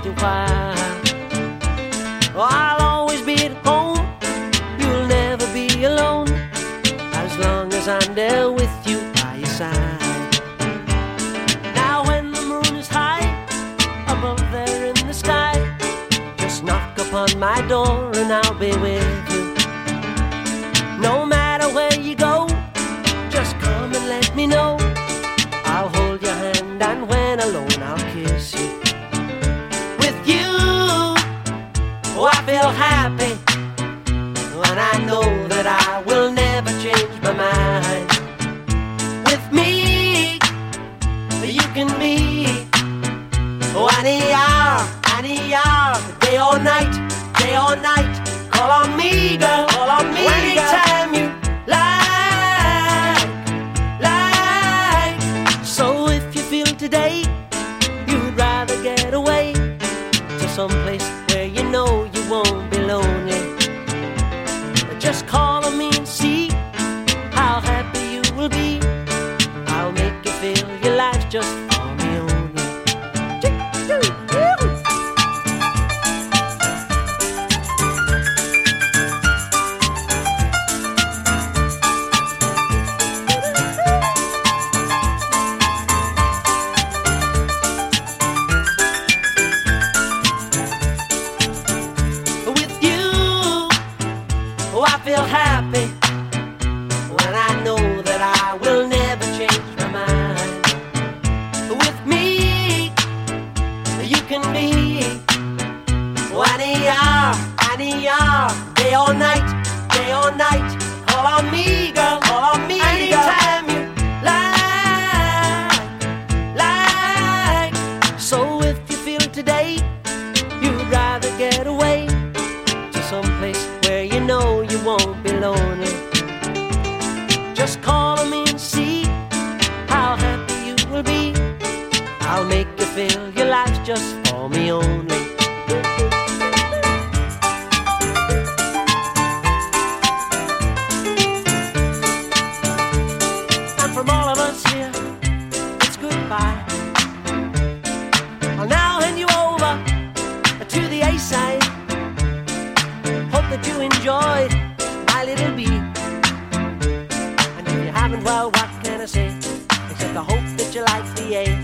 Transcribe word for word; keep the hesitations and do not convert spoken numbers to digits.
a while. Oh, I'll always be at home, you'll never be alone, as long as I'm there with you by your side. Now when the moon is high, above there in the sky, just knock upon my door and I'll be with you. No matter where you go, just come and let me know. I'll hold your hand and when alone I'll kiss you. With you, oh, I feel happy, and I know that I will never change my mind. With me, you can be, oh, any hour, any hour, day or night, day or night. Call on me, girl, call on me, anytime you like, like. So if you feel today you'd rather get away to some place where you know you won't be lonely, just call on me and see how happy you will be. I'll make you feel your life's just for me only. With you, oh, I feel happy, when I know that I will never change my mind. With me, you can be, oh, any hour, any hour, day or night, day or night. Call on me, girl, call on me, anytime you like, like. So if you feel today you'd rather get away to some place where you know you won't be lonely, just call on me and see how happy you will be. I'll make you feel your life's just for me only. And from all of us here, it's goodbye. I'll now hand you over to the A-side. Hope that you enjoyed my little beat. And if you haven't, well, what can I say? Except I hope that you like the A.